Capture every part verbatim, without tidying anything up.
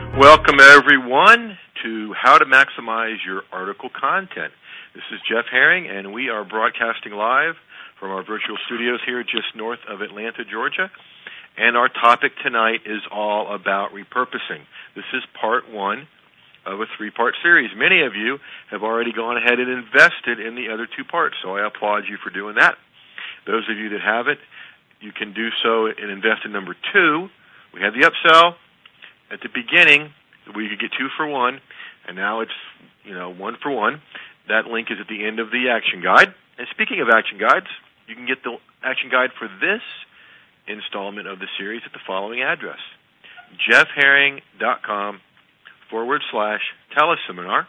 Welcome, everyone, to How to Maximize Your Article Content. This is Jeff Herring, and we are broadcasting live from our virtual studios here just north of Atlanta, Georgia. And our topic tonight is all about repurposing. This is part one of a three-part series. Many of you have already gone ahead and invested in the other two parts, so I applaud you for doing that. Those of you that haven't, you can do so and invest in number two. We had the upsell at the beginning where you could get two for one, and now it's, you know, one for one. That link is at the end of the action guide. And speaking of action guides, you can get the action guide for this installment of the series at the following address: jeffherring.com forward slash teleseminar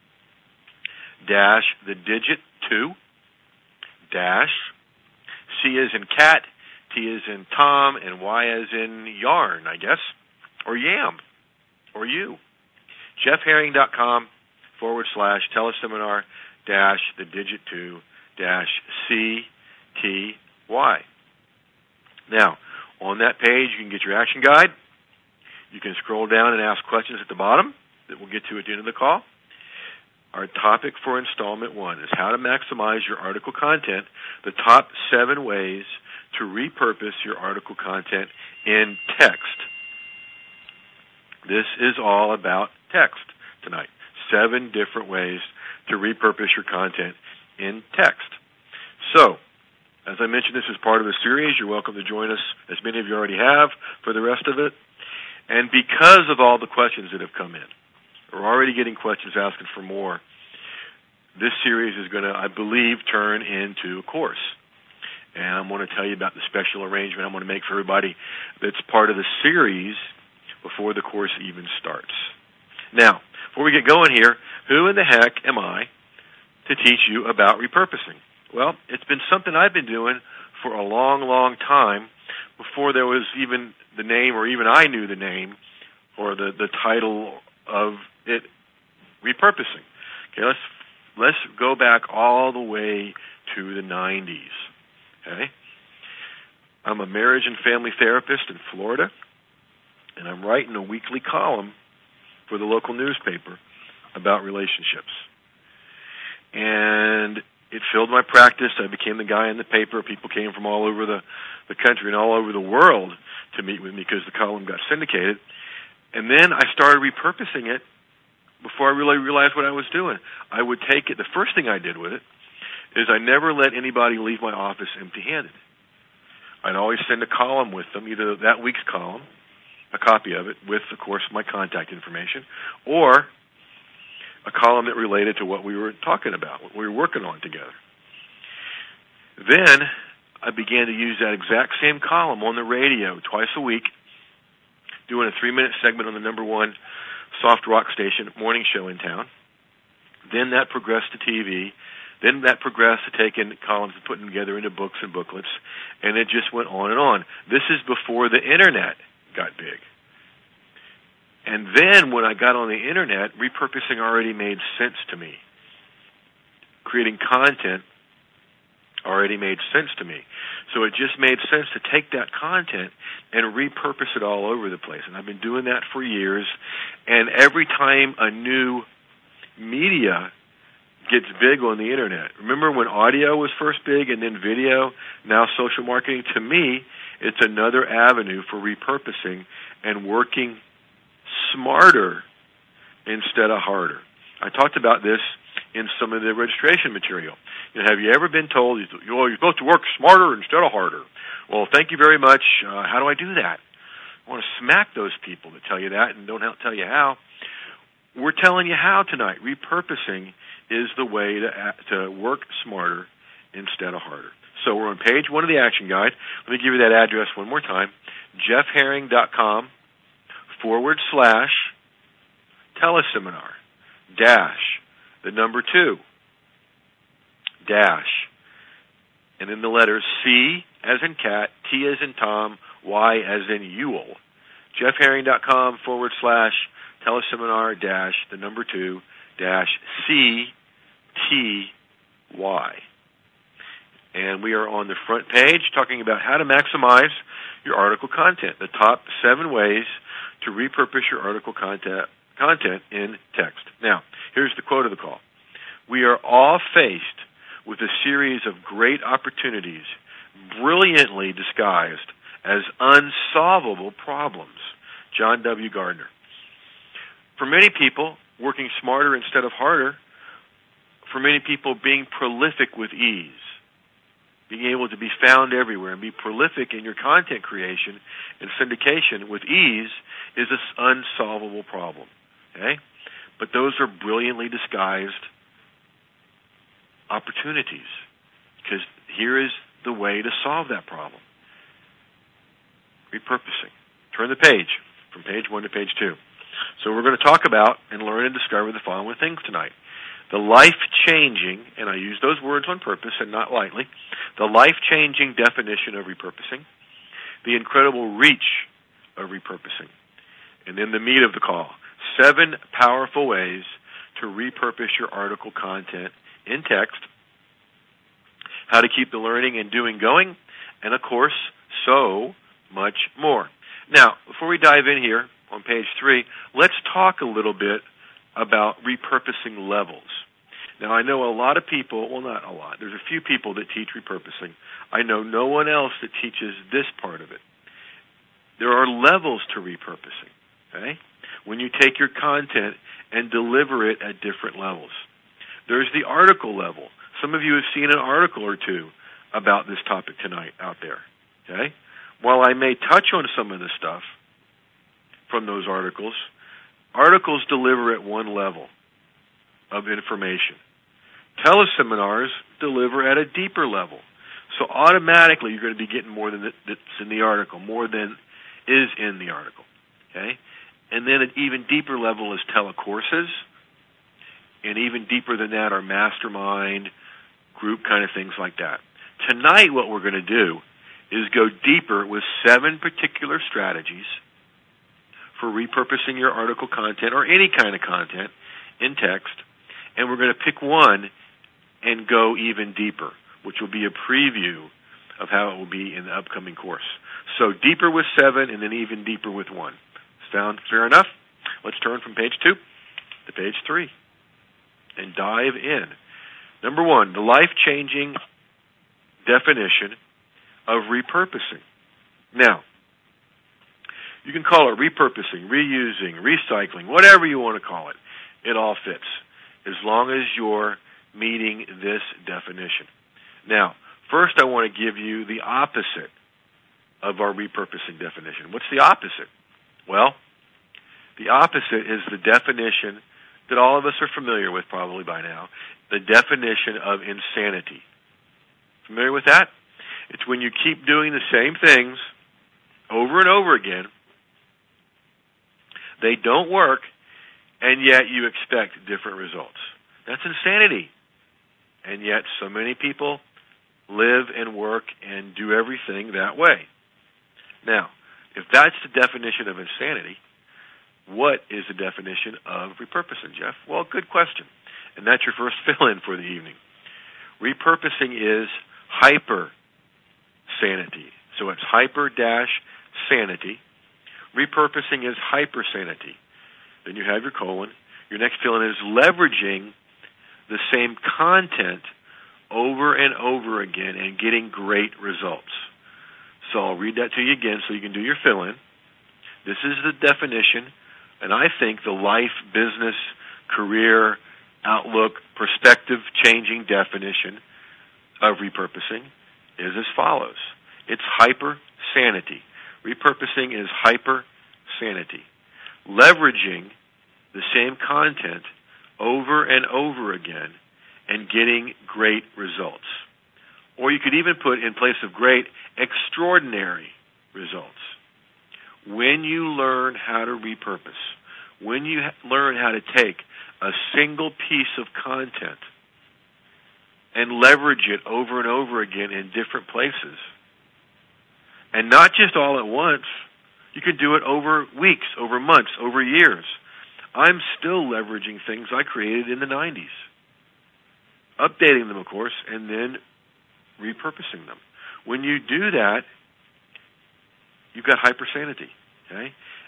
dash the digit two dash C as in cat, T as in Tom, and Y as in yarn, I guess, or yam, or you. jeffherring.com forward slash teleseminar dash the digit two dash C T Y. Now, on that page, you can get your action guide. You can scroll down and ask questions at the bottom that we'll get to at the end of the call. Our topic for installment one is how to maximize your article content, the top seven ways to repurpose your article content in text. This is all about text tonight. Seven different ways to repurpose your content in text. So, as I mentioned, this is part of a series. You're welcome to join us, as many of you already have, for the rest of it. And because of all the questions that have come in, we're already getting questions asking for more. This series is going to, I believe, turn into a course. And I'm going to tell you about the special arrangement I'm going to make for everybody that's part of the series before the course even starts. Now, before we get going here, who in the heck am I to teach you about repurposing? Well, it's been something I've been doing for a long, long time before there was even the name, or even I knew the name or the, the title of it, repurposing. Okay, let's let's go back all the way to the nineties. Okay, I'm a marriage and family therapist in Florida, and I'm writing a weekly column for the local newspaper about relationships. And it filled my practice. I became the guy in the paper. People came from all over the, the country and all over the world to meet with me because the column got syndicated. And then I started repurposing it before I really realized what I was doing. I would take it, the first thing I did with it is I never let anybody leave my office empty-handed. I'd always send a column with them, either that week's column, a copy of it, with, of course, my contact information, or a column that related to what we were talking about, what we were working on together. Then I began to use that exact same column on the radio twice a week, doing a three-minute segment on the number one soft rock station morning show in town. Then that progressed to T V. Then that progressed to taking columns and putting them together into books and booklets, and it just went on and on. This is before the Internet got big. And then when I got on the Internet, repurposing already made sense to me. Creating content already made sense to me. So it just made sense to take that content and repurpose it all over the place. And I've been doing that for years. And every time a new media gets big on the Internet, remember when audio was first big and then video, now social marketing? To me, it's another avenue for repurposing and working smarter instead of harder. I talked about this in some of the registration material. You know, have you ever been told, well, you're supposed to work smarter instead of harder? Well, thank you very much. Uh, how do I do that? I want to smack those people that tell you that and don't tell you how. We're telling you how tonight. Repurposing is the way to, to work smarter instead of harder. So we're on page one of the action guide. Let me give you that address one more time. jeffherring.com forward slash teleseminar dash the number two dash and then the letters C as in cat, T as in Tom, Y as in Yule. jeffherring.com forward slash teleseminar dash the number two dash C T Y. And we are on the front page talking about how to maximize your article content, the top seven ways to repurpose your article content, content in text. Now, here's the quote of the call. We are all faced with a series of great opportunities brilliantly disguised as unsolvable problems. John W. Gardner. For many people, working smarter instead of harder, for many people, being prolific with ease, being able to be found everywhere and be prolific in your content creation and syndication with ease is an unsolvable problem. Okay? But those are brilliantly disguised opportunities, because here is the way to solve that problem. Repurposing. Turn the page from page one to page two. So we're going to talk about and learn and discover the following things tonight. The life-changing, and I use those words on purpose and not lightly, the life-changing definition of repurposing, the incredible reach of repurposing, and then the meat of the call, seven powerful ways to repurpose your article content in text, how to keep the learning and doing going, and of course, so much more. Now, before we dive in here on page three, let's talk a little bit about repurposing levels. Now, I know a lot of people, well, not a lot, there's a few people that teach repurposing. I know no one else that teaches this part of it. There are levels to repurposing, okay? When you take your content and deliver it at different levels. There's the article level. Some of you have seen an article or two about this topic tonight out there, okay? While I may touch on some of the stuff from those articles, articles deliver at one level of information. Teleseminars deliver at a deeper level. So automatically you're going to be getting more than that's in the article, more than is in the article. Okay? And then an even deeper level is telecourses, and even deeper than that are mastermind, group kind of things like that. Tonight what we're going to do is go deeper with seven particular strategies for repurposing your article content or any kind of content in text, and we're going to pick one and go even deeper, which will be a preview of how it will be in the upcoming course. So deeper with seven and then even deeper with one. Sound fair enough? Let's turn from page two to page three and dive in. Number one, the life-changing definition of repurposing. Now, you can call it repurposing, reusing, recycling, whatever you want to call it. It all fits, as long as you're meeting this definition. Now, first I want to give you the opposite of our repurposing definition. What's the opposite? Well, the opposite is the definition that all of us are familiar with probably by now, the definition of insanity. Familiar with that? It's when you keep doing the same things over and over again. They don't work, and yet you expect different results. That's insanity. And yet so many people live and work and do everything that way. Now, if that's the definition of insanity, what is the definition of repurposing, Jeff? Well, good question. And that's your first fill-in for the evening. Repurposing is hyper-sanity. So it's hyper-sanity. Repurposing is hypersanity. Then you have your colon. Your next fill-in is leveraging the same content over and over again and getting great results. So I'll read that to you again so you can do your fill-in. This is the definition, and I think the life, business, career, outlook, perspective-changing definition of repurposing is as follows. It's hyper-sanity. Repurposing is hyper-sanity. Leveraging the same content over and over again and getting great results. Or you could even put in place of great, extraordinary results. When you learn how to repurpose, when you ha- learn how to take a single piece of content and leverage it over and over again in different places, and not just all at once, you can do it over weeks, over months, over years. I'm still leveraging things I created in the nineties, updating them, of course, and then repurposing them. When you do that, you've got hypersanity, okay?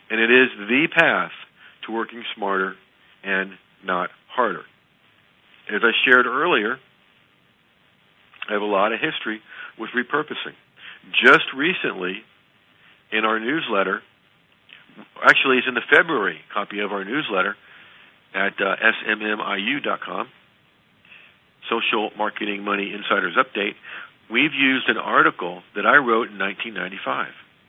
And it is the path to working smarter and not harder. As I shared earlier, I have a lot of history with repurposing. Just recently, in our newsletter, actually it's in the February copy of our newsletter at uh, S M M I U dot com, Social Marketing Money Insiders Update, we've used an article that I wrote in nineteen ninety-five.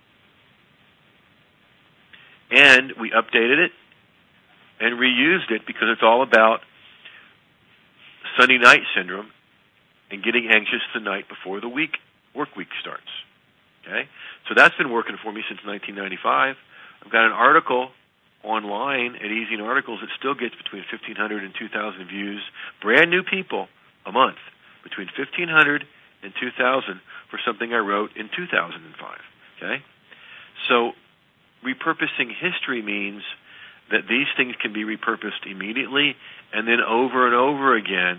And we updated it and reused it because it's all about Sunday night syndrome and getting anxious the night before the week work week starts. Okay? So that's been working for me since nineteen ninety-five. I've got an article online at Easy Articles that still gets between fifteen hundred and two thousand views, brand new people a month, between fifteen hundred and two thousand for something I wrote in two thousand five. Okay? So repurposing history means that these things can be repurposed immediately and then over and over again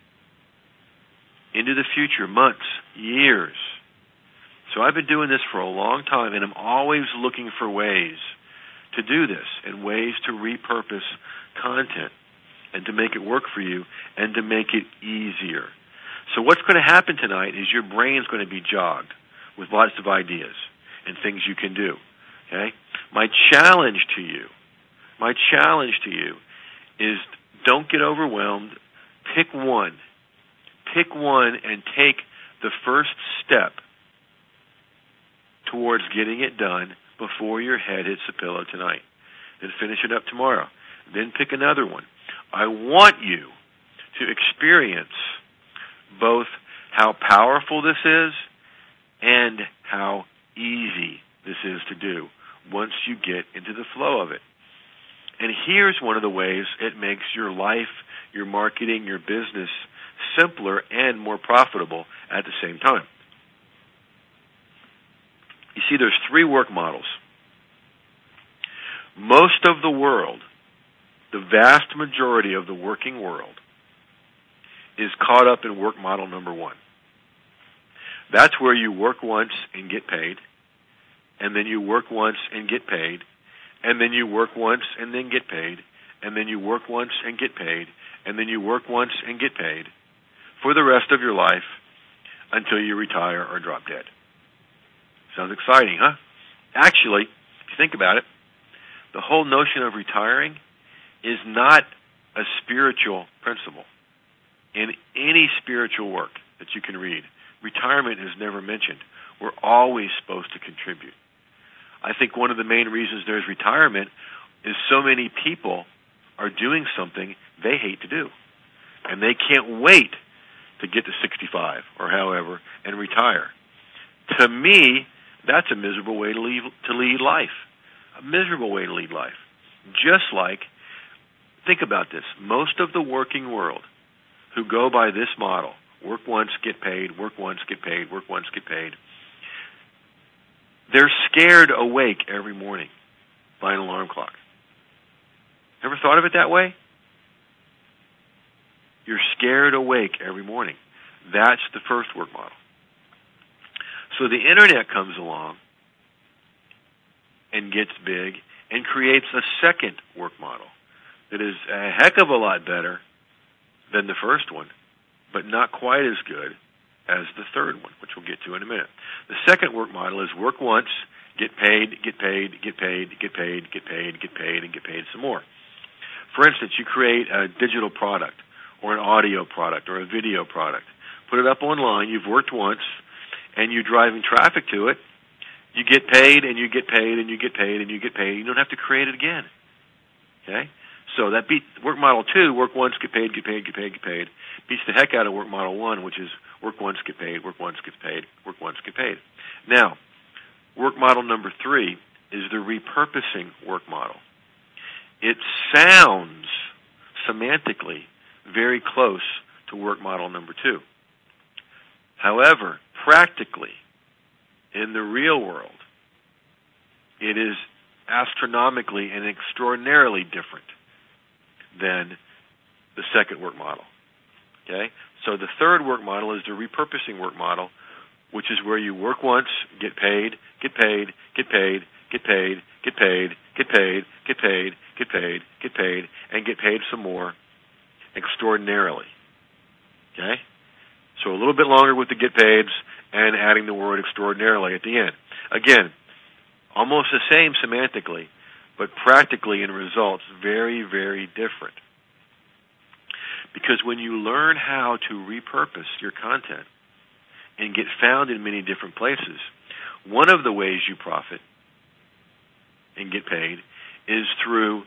into the future, months, years. So I've been doing this for a long time, and I'm always looking for ways to do this and ways to repurpose content and to make it work for you and to make it easier. So what's going to happen tonight is your brain's going to be jogged with lots of ideas and things you can do. Okay? My challenge to you, my challenge to you is don't get overwhelmed. Pick one. Pick one and take the first step towards getting it done before your head hits the pillow tonight. Then finish it up tomorrow. Then pick another one. I want you to experience both how powerful this is and how easy this is to do once you get into the flow of it. And here's one of the ways it makes your life, your marketing, your business simpler and more profitable at the same time. You see, there's three work models. Most of the world, the vast majority of the working world, is caught up in work model number one. That's where you work once and get paid, and then you work once and get paid, and then you work once and then get paid, and then you work once and get paid, and then you work once and get paid for the rest of your life until you retire or drop dead. Sounds exciting, huh? Actually, if you think about it, the whole notion of retiring is not a spiritual principle. In any spiritual work that you can read, retirement is never mentioned. We're always supposed to contribute. I think one of the main reasons there's retirement is so many people are doing something they hate to do. And they can't wait to get to sixty-five or however and retire. To me, that's a miserable way to lead, to lead life. A miserable way to lead life. Just like, think about this, most of the working world who go by this model, work once, get paid, work once, get paid, work once, get paid, they're scared awake every morning by an alarm clock. Ever thought of it that way? You're scared awake every morning. That's the first work model. So the internet comes along and gets big and creates a second work model that is a heck of a lot better than the first one, but not quite as good as the third one, which we'll get to in a minute. The second work model is work once, get paid, get paid, get paid, get paid, get paid, get paid, and get paid some more. For instance, you create a digital product or an audio product or a video product. Put it up online, you've worked once, and you're driving traffic to it. You get paid, and you get paid, and you get paid, and you get paid. You don't have to create it again. Okay? So that beats work model two, work once, get paid, get paid, get paid, get paid, beats the heck out of work model one, which is work once, get paid, work once, get paid, work once, get paid. Now, work model number three is the repurposing work model. It sounds semantically very close to work model number two. However, practically, in the real world, it is astronomically and extraordinarily different than the second work model. Okay? So the third work model is the repurposing work model, which is where you work once, get paid, get paid, get paid, get paid, get paid, get paid, get paid, get paid, get paid, and get paid some more extraordinarily. Okay? So a little bit longer with the get paids and adding the word extraordinarily at the end. Again, almost the same semantically, but practically in results, very, very different. Because when you learn how to repurpose your content and get found in many different places, one of the ways you profit and get paid is through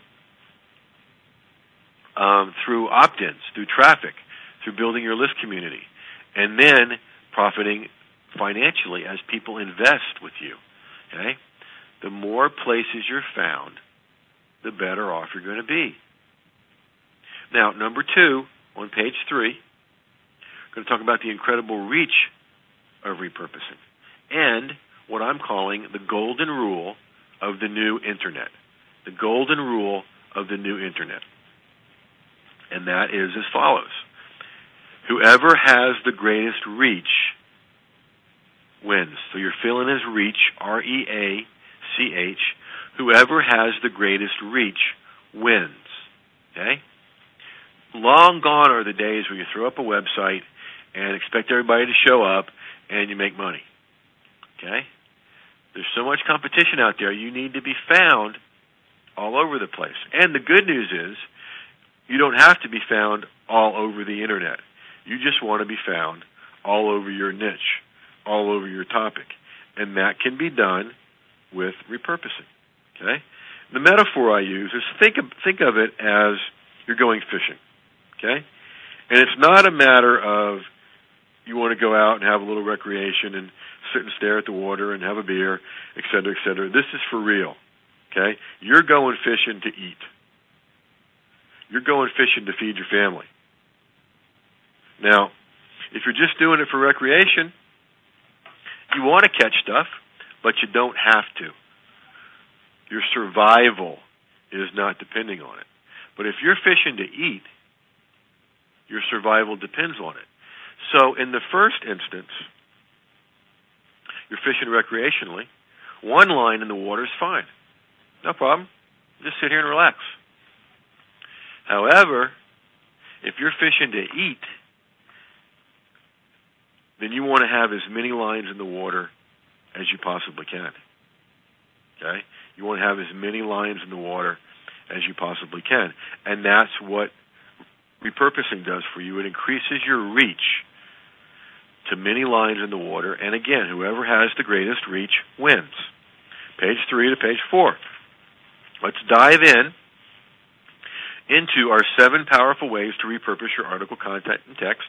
um, through opt-ins, through traffic, through building your list community, and then profiting financially as people invest with you. Okay? The more places you're found, the better off you're going to be. Now, number two, on page three, I'm going to talk about the incredible reach of repurposing and what I'm calling the golden rule of the new Internet. The golden rule of the new Internet. And that is as follows. Whoever has the greatest reach wins. So you're filling his reach, R E A C H. Whoever has the greatest reach wins. Okay? Long gone are the days where you throw up a website and expect everybody to show up and you make money. Okay? There's so much competition out there, you need to be found all over the place. And the good news is, you don't have to be found all over the Internet. You just want to be found all over your niche, all over your topic. And that can be done with repurposing. Okay? The metaphor I use is think of, think of it as you're going fishing. Okay? And it's not a matter of you want to go out and have a little recreation and sit and stare at the water and have a beer, et cetera, et cetera. This is for real. Okay? You're going fishing to eat. You're going fishing to feed your family. Now, if you're just doing it for recreation, you want to catch stuff, but you don't have to. Your survival is not depending on it. But if you're fishing to eat, your survival depends on it. So in the first instance, you're fishing recreationally. One line in the water is fine. No problem. Just sit here and relax. However, if you're fishing to eat, then you want to have as many lines in the water as you possibly can. Okay? You want to have as many lines in the water as you possibly can. And that's what repurposing does for you. It increases your reach to many lines in the water. And again, whoever has the greatest reach wins. Page three to page four. Let's dive in into our seven powerful ways to repurpose your article content and text.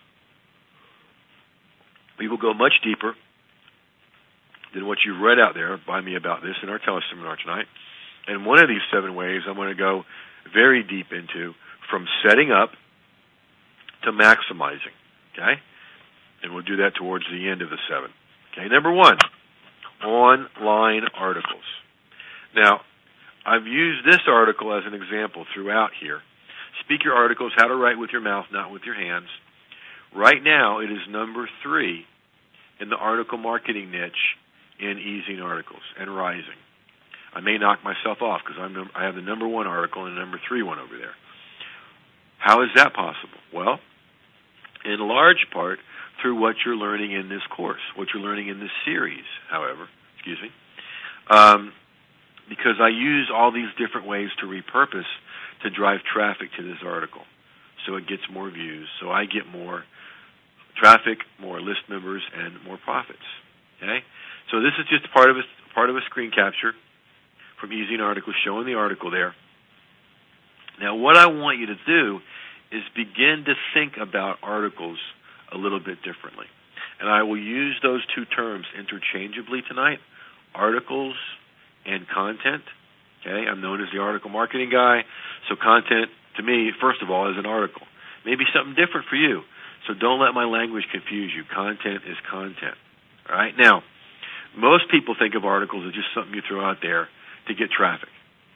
We will go much deeper than what you've read out there by me about this in our teleseminar tonight. And one of these seven ways I'm going to go very deep into, from setting up to maximizing. Okay? And we'll do that towards the end of the seven. Okay, number one, online articles. Now, I've used this article as an example throughout here. Speak your articles, how to write with your mouth, not with your hands. Right now, it is number three in the article marketing niche in eZine Articles and rising. I may knock myself off because I'm num- I have the number one article and the number three one over there. How is that possible? Well, in large part through what you're learning in this course, what you're learning in this series, however, excuse me, um, because I use all these different ways to repurpose to drive traffic to this article. So it gets more views, so I get more traffic, more list members, and more profits. Okay? So this is just part of a, part of a screen capture from eZine Articles showing the article there. Now, what I want you to do is begin to think about articles a little bit differently. And I will use those two terms interchangeably tonight, articles and content. Okay? I'm known as the article marketing guy, so content, to me, first of all, is an article. Maybe something different for you. So don't let my language confuse you. Content is content. All right? Now, most people think of articles as just something you throw out there to get traffic.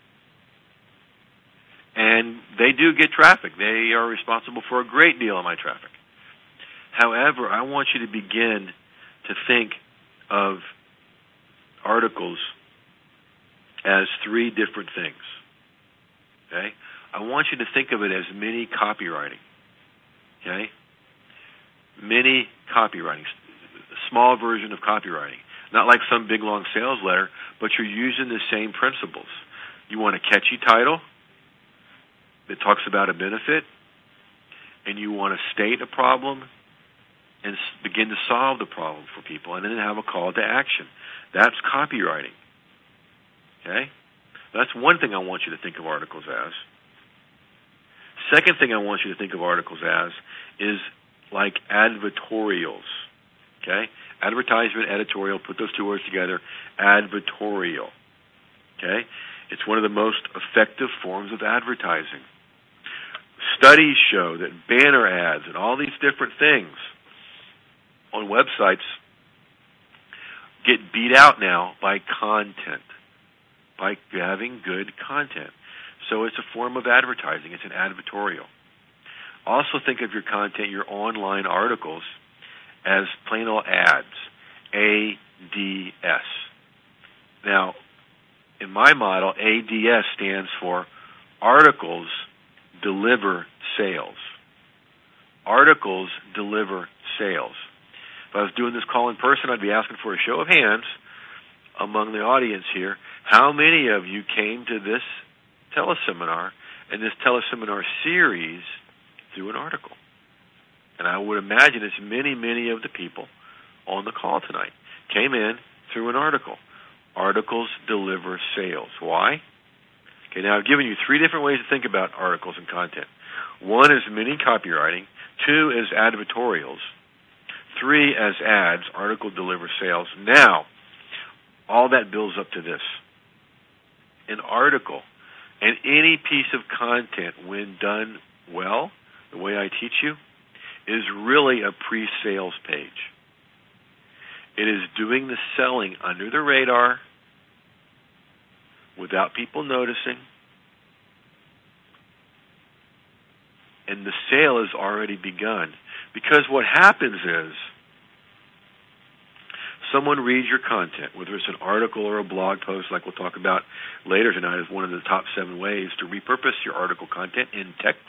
And they do get traffic. They are responsible for a great deal of my traffic. However, I want you to begin to think of articles as three different things. Okay? I want you to think of it as mini copywriting. Okay? Mini copywriting. A small version of copywriting. Not like some big long sales letter, but you're using the same principles. You want a catchy title that talks about a benefit, and you want to state a problem and begin to solve the problem for people, and then have a call to action. That's copywriting. Okay? That's one thing I want you to think of articles as. Second thing I want you to think of articles as is like advertorials. Okay? Advertisement, editorial, put those two words together, advertorial. Okay? It's one of the most effective forms of advertising. Studies show that banner ads and all these different things on websites get beat out now by content, by having good content. So it's a form of advertising. It's an advertorial. Also think of your content, your online articles, as plain old ads, A D S. Now, in my model, A D S stands for Articles Deliver Sales. Articles deliver sales. If I was doing this call in person, I'd be asking for a show of hands among the audience here. How many of you came to this teleseminar and this teleseminar series through an article? And I would imagine it's many, many of the people on the call tonight came in through an article. Articles deliver sales. Why? Okay, now I've given you three different ways to think about articles and content. One is mini copywriting. Two is advertorials. Three as ads. Article deliver sales. Now, all that builds up to this. An article and any piece of content, when done well, the way I teach you, is really a pre-sales page. It is doing the selling under the radar without people noticing, and the sale has already begun. Because what happens is someone reads your content, whether it's an article or a blog post, like we'll talk about later tonight as one of the top seven ways to repurpose your article content in text.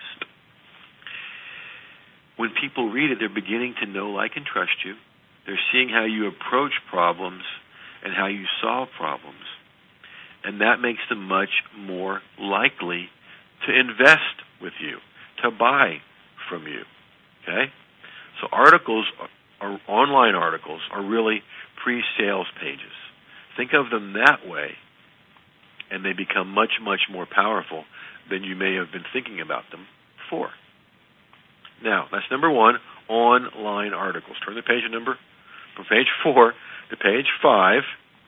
When people read it, they're beginning to know, like, and trust you. They're seeing how you approach problems and how you solve problems. And that makes them much more likely to invest with you, to buy from you. Okay? So articles, are, online articles, are really pre-sales pages. Think of them that way, and they become much, much more powerful than you may have been thinking about them before. Now, that's number one, online articles. Turn the page number from page four to page five,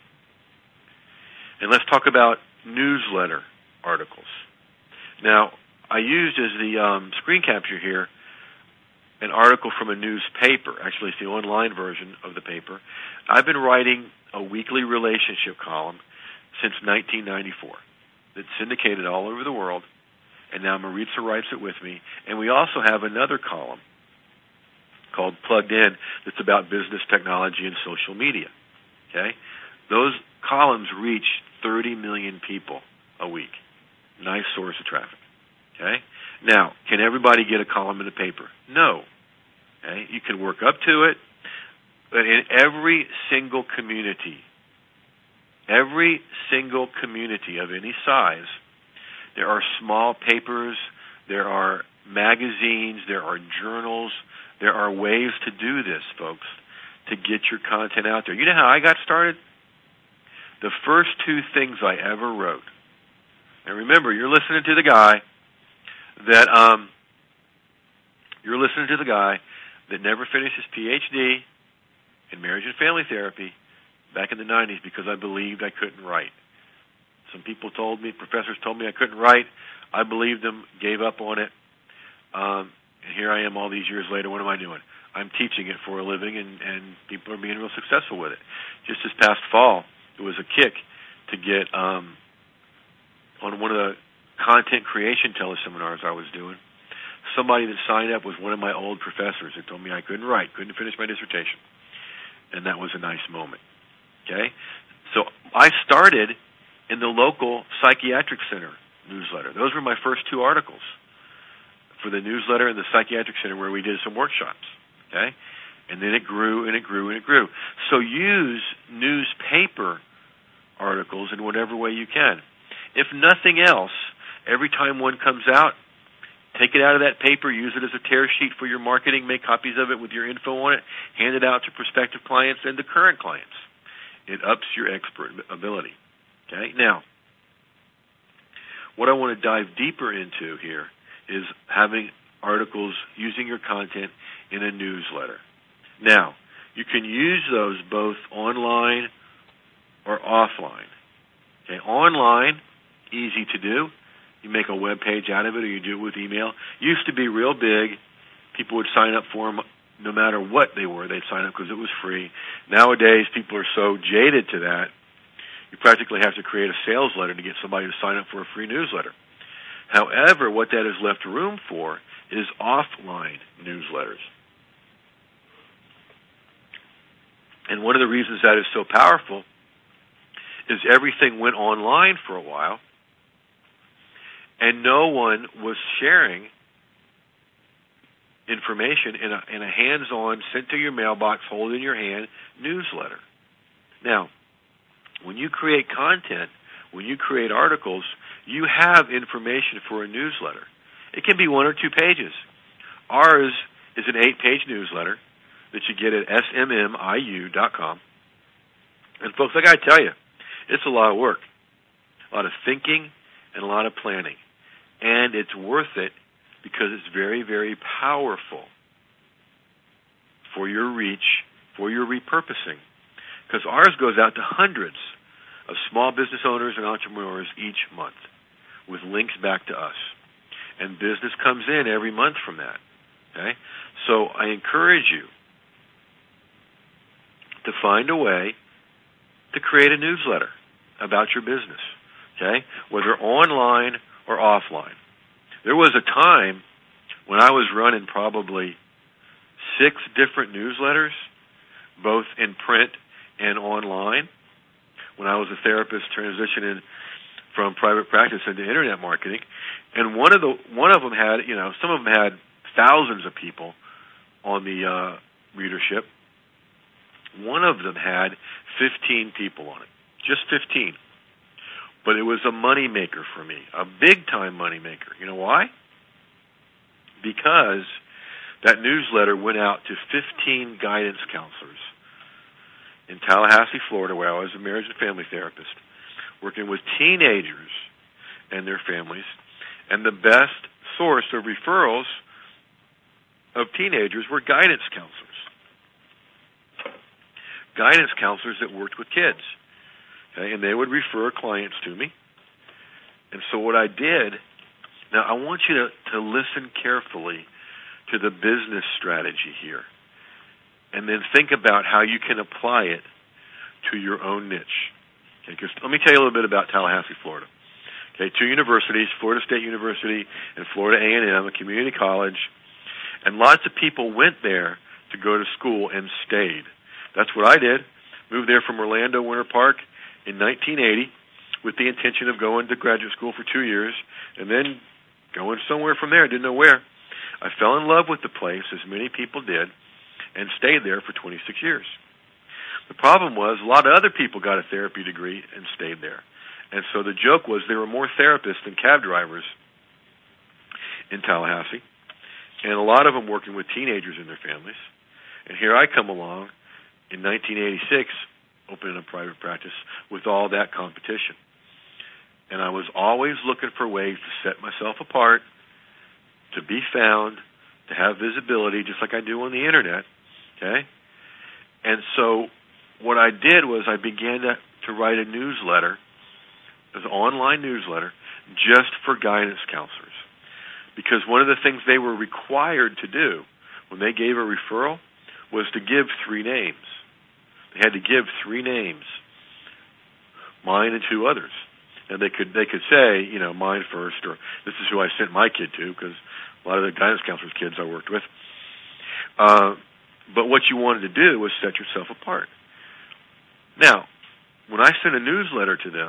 and let's talk about newsletter articles. Now, I used as the um, screen capture here an article from a newspaper. Actually, it's the online version of the paper. I've been writing a weekly relationship column since nineteen ninety-four. It's syndicated all over the world, and now Maritza writes it with me. And we also have another column called Plugged In that's about business, technology, and social media. Okay? Those columns reach thirty million people a week. Nice source of traffic. Okay? Now, can everybody get a column in the paper? No. Okay? You can work up to it, but in every single community, every single community of any size, there are small papers, there are magazines, there are journals, there are ways to do this, folks, to get your content out there. You know how I got started? The first two things I ever wrote. And remember, you're listening to the guy that um, you're listening to the guy that never finished his P H D in marriage and family therapy back in the nineties because I believed I couldn't write. Some people told me, professors told me I couldn't write. I believed them, gave up on it. Um, and here I am all these years later. What am I doing? I'm teaching it for a living, and, and people are being real successful with it. Just this past fall, it was a kick to get um, on one of the content creation teleseminars I was doing. Somebody that signed up was one of my old professors that told me I couldn't write, couldn't finish my dissertation. And that was a nice moment. Okay? So I started in the local psychiatric center newsletter. Those were my first two articles for the newsletter and the psychiatric center where we did some workshops. Okay? And then it grew and it grew and it grew. So use newspaper articles in whatever way you can. If nothing else, every time one comes out, take it out of that paper, use it as a tear sheet for your marketing, make copies of it with your info on it, hand it out to prospective clients and to current clients. It ups your expert ability. Okay? Now, what I want to dive deeper into here is having articles, using your content in a newsletter. Now, you can use those both online or offline. Okay, online, easy to do. You make a web page out of it, or you do it with email. Used to be real big. People would sign up for them no matter what they were. They'd sign up because it was free. Nowadays, people are so jaded to that, you practically have to create a sales letter to get somebody to sign up for a free newsletter. However, what that has left room for is offline newsletters. And one of the reasons that is so powerful is everything went online for a while, and no one was sharing information in a, in a hands-on, sent to your mailbox, hold in your hand newsletter. Now, when you create content, when you create articles, you have information for a newsletter. It can be one or two pages. Ours is an eight-page newsletter that you get at S M M I U dot com. And folks, I got to tell you, it's a lot of work, a lot of thinking, and a lot of planning. And it's worth it because it's very, very powerful for your reach, for your repurposing. Because ours goes out to hundreds of small business owners and entrepreneurs each month with links back to us. And business comes in every month from that. Okay? So I encourage you to find a way to create a newsletter about your business, okay, whether online or offline. There was a time when I was running probably six different newsletters, both in print and online, when I was a therapist transitioning from private practice into internet marketing. And one of the one of them had, you know, some of them had thousands of people on the uh, readership. One of them had fifteen people on it, just fifteen. But it was a money maker for me, a big-time money maker. You know why? Because that newsletter went out to fifteen guidance counselors in Tallahassee, Florida, where I was a marriage and family therapist, working with teenagers and their families. And the best source of referrals of teenagers were guidance counselors. Guidance counselors that worked with kids. Okay, and they would refer clients to me. And so what I did, now I want you to, to listen carefully to the business strategy here. And then think about how you can apply it to your own niche. Okay, 'cause let me tell you a little bit about Tallahassee, Florida. Okay, two universities, Florida State University and Florida A and M, a community college. And lots of people went there to go to school and stayed. That's what I did. Moved there from Orlando Winter Park in nineteen eighty with the intention of going to graduate school for two years and then going somewhere from there. I didn't know where. I fell in love with the place, as many people did, and stayed there for twenty-six years. The problem was a lot of other people got a therapy degree and stayed there. And so the joke was there were more therapists than cab drivers in Tallahassee, and a lot of them working with teenagers and their families. And here I come along in nineteen eighty-six, opening a private practice with all that competition. And I was always looking for ways to set myself apart, to be found, to have visibility, just like I do on the internet, okay? And so what I did was I began to, to write a newsletter, an online newsletter, just for guidance counselors. Because one of the things they were required to do when they gave a referral was to give three names. They had to give three names, mine and two others. And they could they could say, you know, mine first, or this is who I sent my kid to, because a lot of the guidance counselors' kids I worked with. Uh, but what you wanted to do was set yourself apart. Now, when I sent a newsletter to them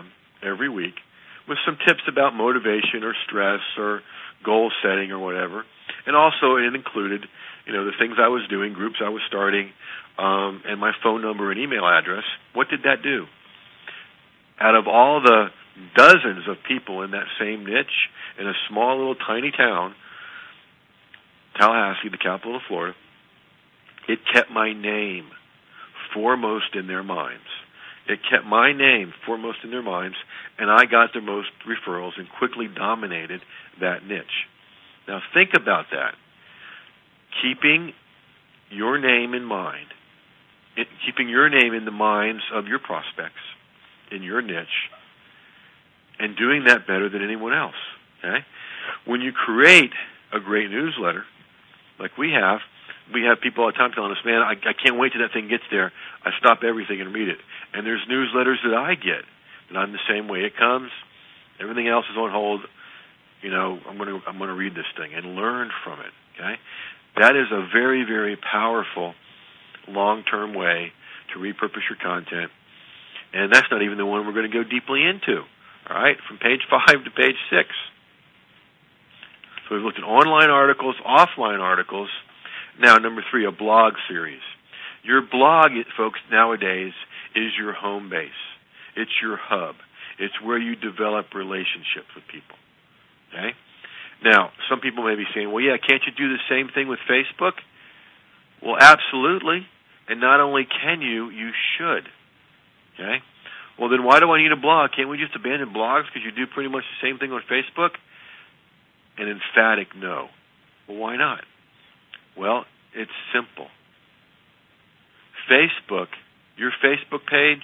every week with some tips about motivation or stress or goal setting or whatever. And also it included, you know, the things I was doing, groups I was starting, um, and my phone number and email address. What did that do? Out of all the dozens of people in that same niche in a small little tiny town, Tallahassee, the capital of Florida, it kept my name foremost in their minds. It kept my name foremost in their minds, and I got the most referrals and quickly dominated that niche. Now think about that. Keeping your name in mind, it, keeping your name in the minds of your prospects in your niche, and doing that better than anyone else. Okay? When you create a great newsletter, like we have, we have people all the time telling us, man, I, I can't wait till that thing gets there. I stop everything and read it. And there's newsletters that I get that I'm the same way. It comes, everything else is on hold. You know, I'm going to I'm going to read this thing and learn from it. Okay, that is a very, very powerful long-term way to repurpose your content. And that's not even the one we're going to go deeply into. All right, from page five to page six. So we've looked at online articles, offline articles. Now, number three, a blog series. Your blog, folks, nowadays is your home base. It's your hub. It's where you develop relationships with people. Okay? Now, some people may be saying, well, yeah, can't you do the same thing with Facebook? Well, absolutely. And not only can you, you should. Okay? Well, then why do I need a blog? Can't we just abandon blogs because you do pretty much the same thing on Facebook? An emphatic no. Well, why not? Well, it's simple. Facebook, your Facebook page,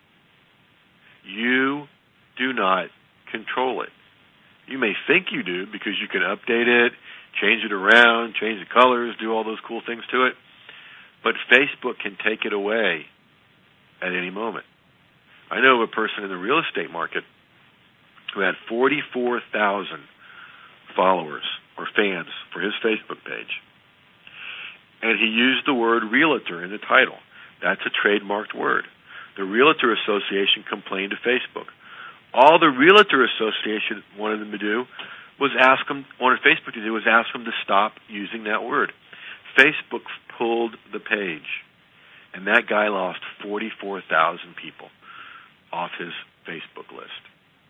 you do not control it. You may think you do because you can update it, change it around, change the colors, do all those cool things to it. But Facebook can take it away at any moment. I know of a person in the real estate market who had forty-four thousand followers or fans for his Facebook page. And he used the word realtor in the title. That's a trademarked word. The Realtor Association complained to Facebook. All the Realtor Association wanted them to do was ask them, wanted Facebook to do was ask them to stop using that word. Facebook pulled the page, and that guy lost forty-four thousand people off his Facebook list.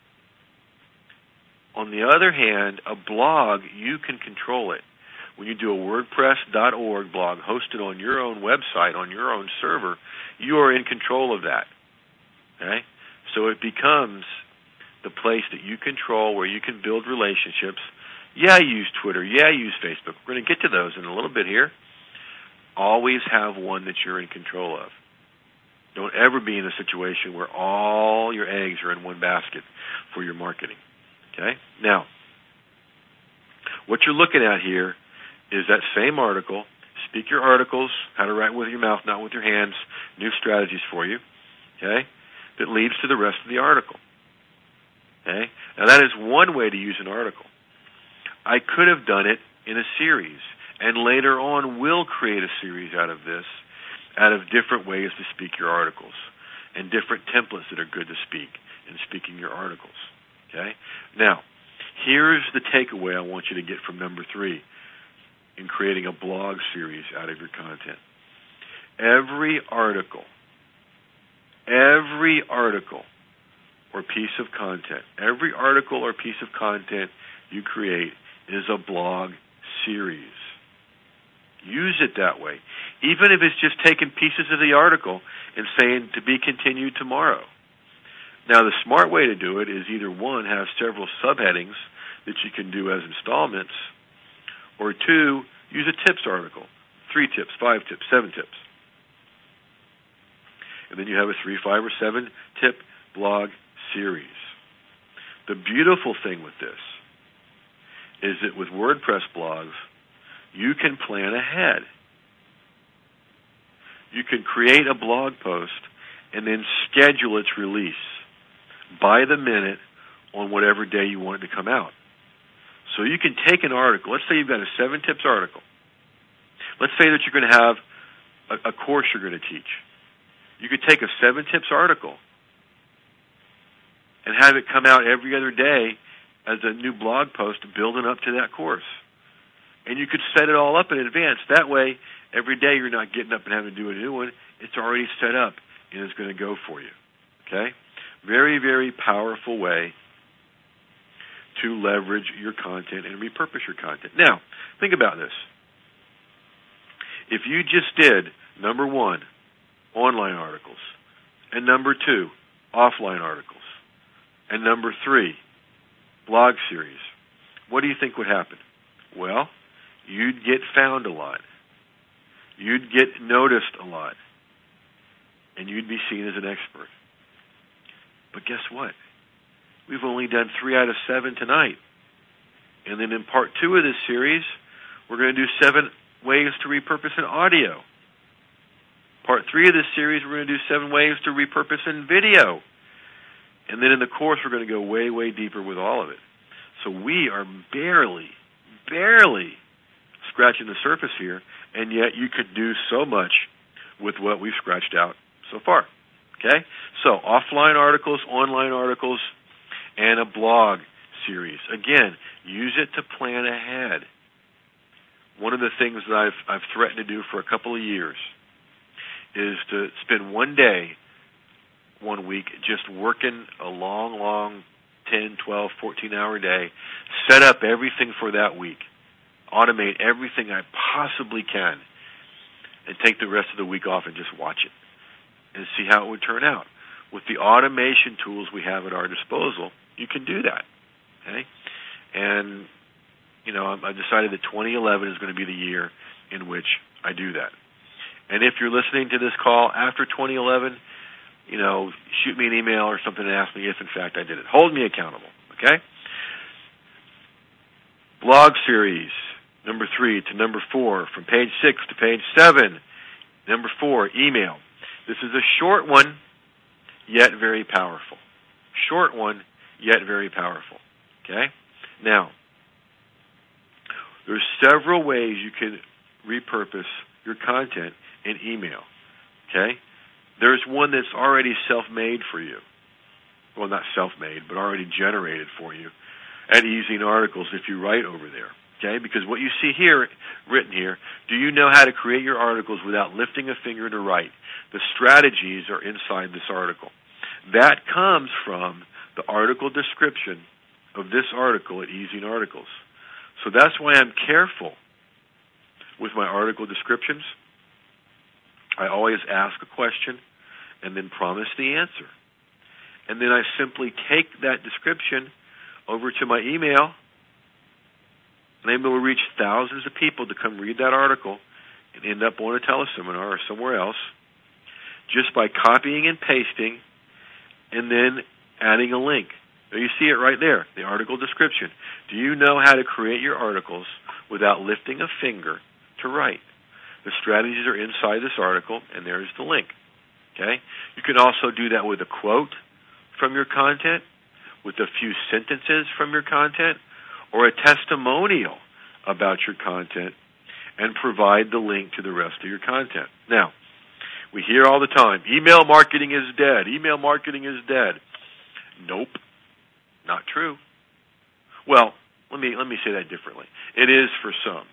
On the other hand, a blog, you can control it. When you do a WordPress dot org blog hosted on your own website, on your own server, you are in control of that. Okay? So it becomes the place that you control where you can build relationships. Yeah, use Twitter. Yeah, use Facebook. We're going to get to those in a little bit here. Always have one that you're in control of. Don't ever be in a situation where all your eggs are in one basket for your marketing. Okay? Now, what you're looking at here is that same article, Speak Your Articles, How to Write with Your Mouth, Not with Your Hands, New Strategies for You, okay, that leads to the rest of the article. Okay? Now, that is one way to use an article. I could have done it in a series, and later on will create a series out of this, out of different ways to speak your articles, and different templates that are good to speak in speaking your articles. Okay? Now, here's the takeaway I want you to get from number three in creating a blog series out of your content. Every article, every article or piece of content, every article or piece of content you create is a blog series. Use it that way. Even if it's just taking pieces of the article and saying to be continued tomorrow. Now, the smart way to do it is either one, have several subheadings that you can do as installments, or two, use a tips article, three tips, five tips, seven tips. And then you have a three, five, or seven tip blog series. The beautiful thing with this is that with WordPress blogs, you can plan ahead. You can create a blog post and then schedule its release by the minute on whatever day you want it to come out. So you can take an article. Let's say you've got a seven tips article. Let's say that you're going to have a, a course you're going to teach. You could take a seven tips article and have it come out every other day as a new blog post building up to that course. And you could set it all up in advance. That way, every day you're not getting up and having to do a new one. It's already set up, and it's going to go for you. Okay? Very, very powerful way to leverage your content and repurpose your content. Now, think about this. If you just did, number one, online articles, and number two, offline articles, and number three, blog series, what do you think would happen? Well, you'd get found a lot. You'd get noticed a lot. And you'd be seen as an expert. But guess what? We've only done three out of seven tonight. And then in part two of this series, we're going to do seven ways to repurpose an audio. Part three of this series, we're going to do seven ways to repurpose in video. And then in the course, we're going to go way, way deeper with all of it. So we are barely, barely scratching the surface here, and yet you could do so much with what we've scratched out so far. Okay? So offline articles, online articles, and a blog series. Again, use it to plan ahead. One of the things that I've, I've threatened to do for a couple of years is to spend one day, one week, just working a long, long ten, twelve, fourteen-hour day, set up everything for that week, automate everything I possibly can, and take the rest of the week off and just watch it and see how it would turn out. With the automation tools we have at our disposal, you can do that. Okay? And, you know, I've decided that twenty eleven is going to be the year in which I do that. And if you're listening to this call after twenty eleven, you know, shoot me an email or something and ask me if, in fact, I did it. Hold me accountable, okay? Blog series, number three to number four, from page six to page seven. Number four, email. This is a short one, yet very powerful. Short one, yet very powerful, okay? Now, there's several ways you can repurpose your content in email, okay? There's one that's already self-made for you. Well, not self-made, but already generated for you at Easing Articles if you write over there, okay? Because what you see here, written here, do you know how to create your articles without lifting a finger to write? The strategies are inside this article. That comes from the article description of this article at Easing Articles. So that's why I'm careful with my article descriptions. I always ask a question and then promise the answer. And then I simply take that description over to my email, and I'm able to reach thousands of people to come read that article and end up on a teleseminar or somewhere else just by copying and pasting and then adding a link. Now you see it right there, the article description. Do you know how to create your articles without lifting a finger to write? The strategies are inside this article, and there's the link. Okay? You can also do that with a quote from your content, with a few sentences from your content, or a testimonial about your content, and provide the link to the rest of your content. Now, we hear all the time, email marketing is dead. Email marketing is dead. Nope. Not true. Well, let me let me say that differently. It is for some.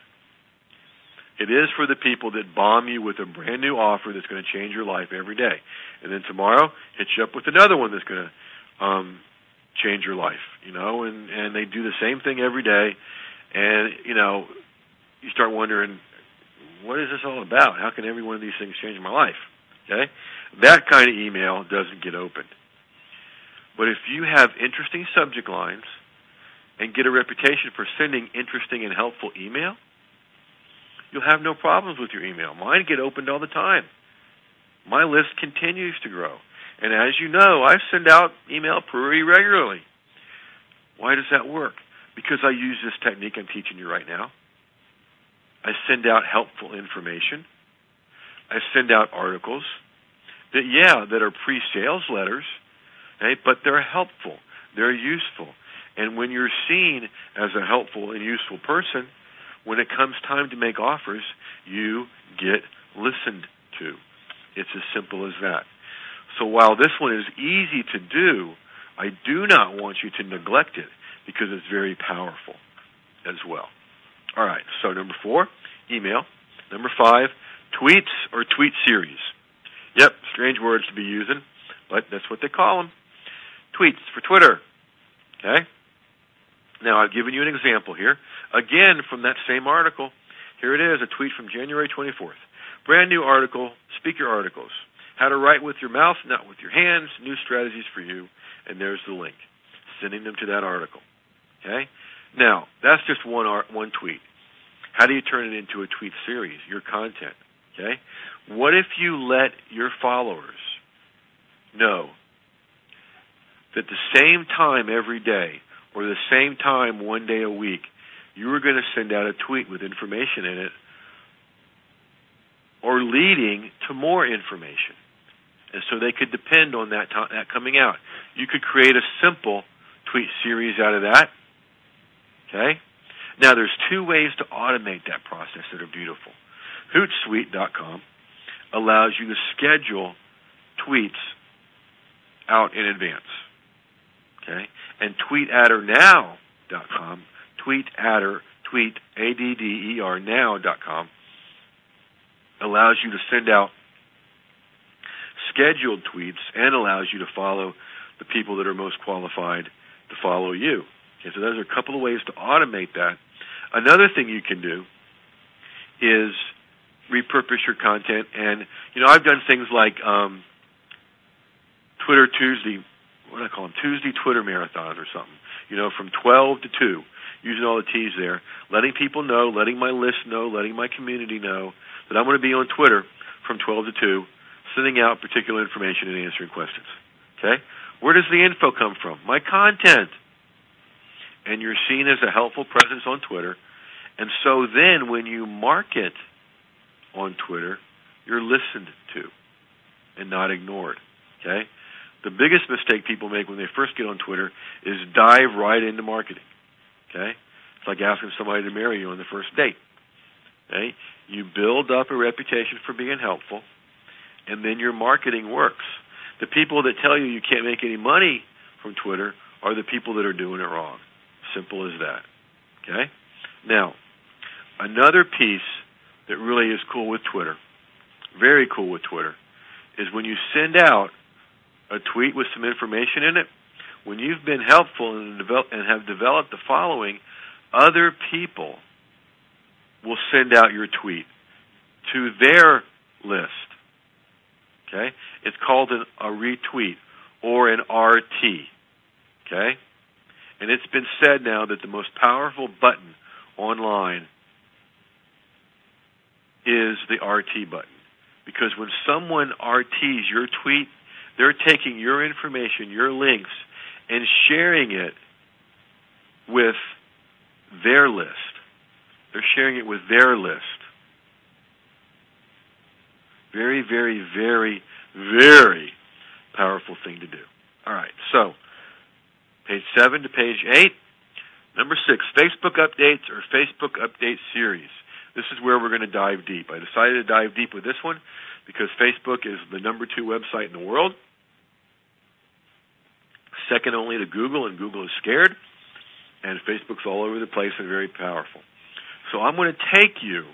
It is for the people that bomb you with a brand new offer that's going to change your life every day. And then tomorrow, hit you up with another one that's going to um, change your life, you know, and, and they do the same thing every day. And, you know, you start wondering, what is this all about? How can every one of these things change my life? Okay? That kind of email doesn't get opened. But if you have interesting subject lines and get a reputation for sending interesting and helpful email, you'll have no problems with your email. Mine get opened all the time. My list continues to grow. And as you know, I send out email pretty regularly. Why does that work? Because I use this technique I'm teaching you right now. I send out helpful information. I send out articles that, yeah, that are pre-sales letters, okay, but they're helpful. They're useful. And when you're seen as a helpful and useful person, when it comes time to make offers, you get listened to. It's as simple as that. So while this one is easy to do I do not want you to neglect it because it's very powerful as well. All right, so number four, email. Number five, tweets or tweet series. Yep, strange words to be using, but that's what they call them. Tweets for Twitter. Okay? Now, I've given you an example here. Again, from that same article. Here it is, a tweet from January twenty-fourth. Brand new article, speaker articles. How to write with your mouth, not with your hands. New strategies for you. And there's the link. Sending them to that article. Okay? Now, that's just one art, one tweet. How do you turn it into a tweet series, your content? Okay? What if you let your followers know that the same time every day or the same time one day a week, you are going to send out a tweet with information in it or leading to more information. And so they could depend on that, to- that coming out. You could create a simple tweet series out of that. Okay? Now, there's two ways to automate that process that are beautiful. Hootsuite dot com allows you to schedule tweets out in advance. Okay? And tweet adder now dot com, tweet adder, tweet, A D D E R, now dot com, allows you to send out scheduled tweets and allows you to follow the people that are most qualified to follow you. Okay, so those are a couple of ways to automate that. Another thing you can do is repurpose your content. And, you know, I've done things like um, Twitter Tuesday, what do I call them, Tuesday Twitter marathons or something, you know, from twelve to two, using all the T's there, letting people know, letting my list know, letting my community know that I'm going to be on Twitter from twelve to two, sending out particular information and answering questions. Okay? Where does the info come from? My content. And you're seen as a helpful presence on Twitter. And so then when you market on Twitter, you're listened to and not ignored. Okay? The biggest mistake people make when they first get on Twitter is dive right into marketing. Okay? It's like asking somebody to marry you on the first date. Okay? You build up a reputation for being helpful, and then your marketing works. The people that tell you you can't make any money from Twitter are the people that are doing it wrong. Simple as that. Okay? Now, another piece that really is cool with Twitter, very cool with Twitter, is when you send out a tweet with some information in it, when you've been helpful and, develop, and have developed the following, other people will send out your tweet to their list. Okay? It's called an, a retweet or an R T. Okay? And it's been said now that the most powerful button online is the R T button. Because when someone R Ts your tweet, they're taking your information, your links, and sharing it with their list. They're sharing it with their list. Very, very, very, very powerful thing to do. All right, so page seven to page eight. Number six, Facebook updates or Facebook update series. This is where we're going to dive deep. I decided to dive deep with this one because Facebook is the number two website in the world, second only to Google, and Google is scared, and Facebook's all over the place and very powerful. So I'm going to take you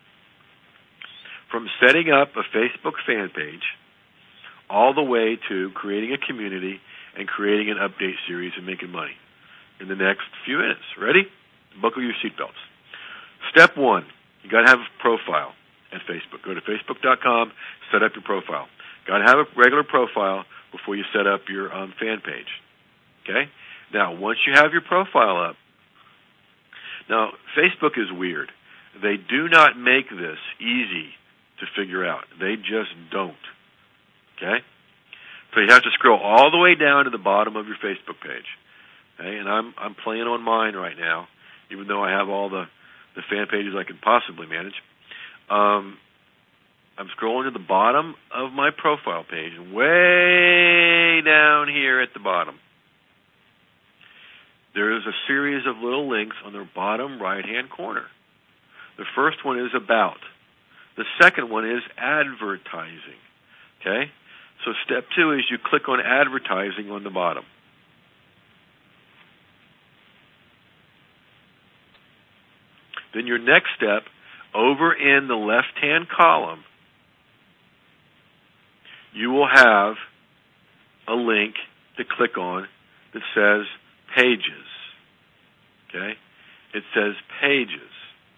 from setting up a Facebook fan page all the way to creating a community and creating an update series and making money in the next few minutes. Ready? Buckle your seatbelts. Step one, you got to have a profile at Facebook. Go to Facebook dot com, set up your profile. Got to have a regular profile before you set up your um, fan page. Okay? Now, once you have your profile up, now, Facebook is weird. They do not make this easy to figure out. They just don't. Okay? So you have to scroll all the way down to the bottom of your Facebook page. Okay? And I'm I'm playing on mine right now, even though I have all the, the fan pages I can possibly manage. Um, I'm scrolling to the bottom of my profile page, and way down here at the bottom, there is a series of little links on the bottom right-hand corner. The first one is about. The second one is advertising. Okay? So step two is you click on advertising on the bottom. then your next step, over in the left-hand column, you will have a link to click on that says Pages. Okay? It says Pages.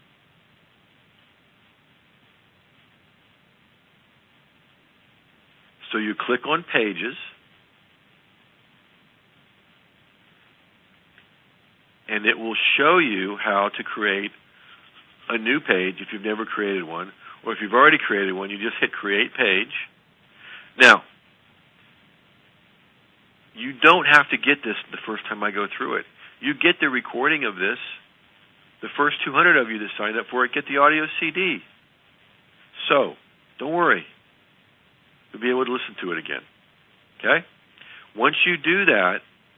So you click on Pages, and it will show you how to create a new page if you've never created one, or if you've already created one, you just hit Create Page. Now, you don't have to get this the first time I go through it. You get the recording of this. The first two hundred of you that signed up for it get the audio C D. So, don't worry. You'll be able to listen to it again. Okay? Once you do that,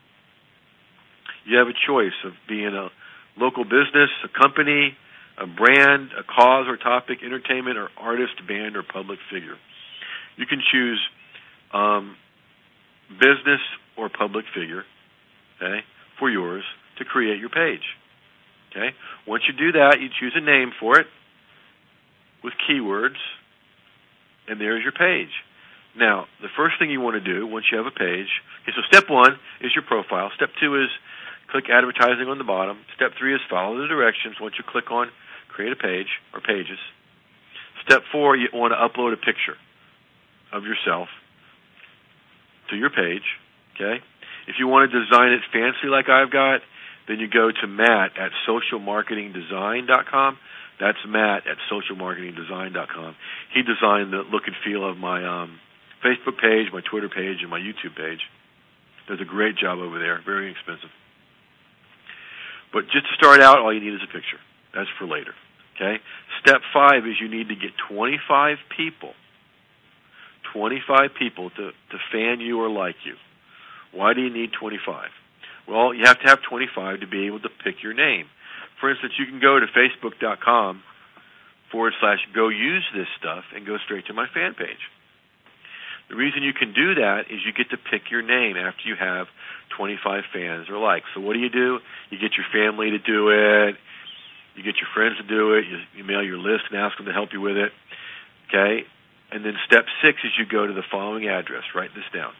you have a choice of being a local business, a company, a brand, a cause or topic, entertainment or artist, band, or public figure. You can choose um, business or public figure, okay, for yours to create your page. Okay? Once you do that, you choose a name for it with keywords, and there's your page. Now, the first thing you want to do once you have a page, okay, so step one is your profile. Step two is click advertising on the bottom. Step three is follow the directions once you click on create a page or pages. Step four, you want to upload a picture of yourself to your page. Okay? If you want to design it fancy like I've got, then you go to Matt at social marketing design dot com. That's Matt at social marketing design dot com. He designed the look and feel of my um, Facebook page, my Twitter page, and my YouTube page. Does a great job over there. Very inexpensive. But just to start out, all you need is a picture. That's for later. Okay? Step five is you need to get twenty-five people, twenty-five people to, to fan you or like you. Why do you need twenty-five? Well, you have to have twenty-five to be able to pick your name. For instance, you can go to facebook.com forward slash go use this stuff and go straight to my fan page. The reason you can do that is you get to pick your name after you have twenty-five fans or likes. So what do you do? You get your family to do it. You get your friends to do it. You email your list and ask them to help you with it. Okay? And then step six is you go to the following address. Write this down.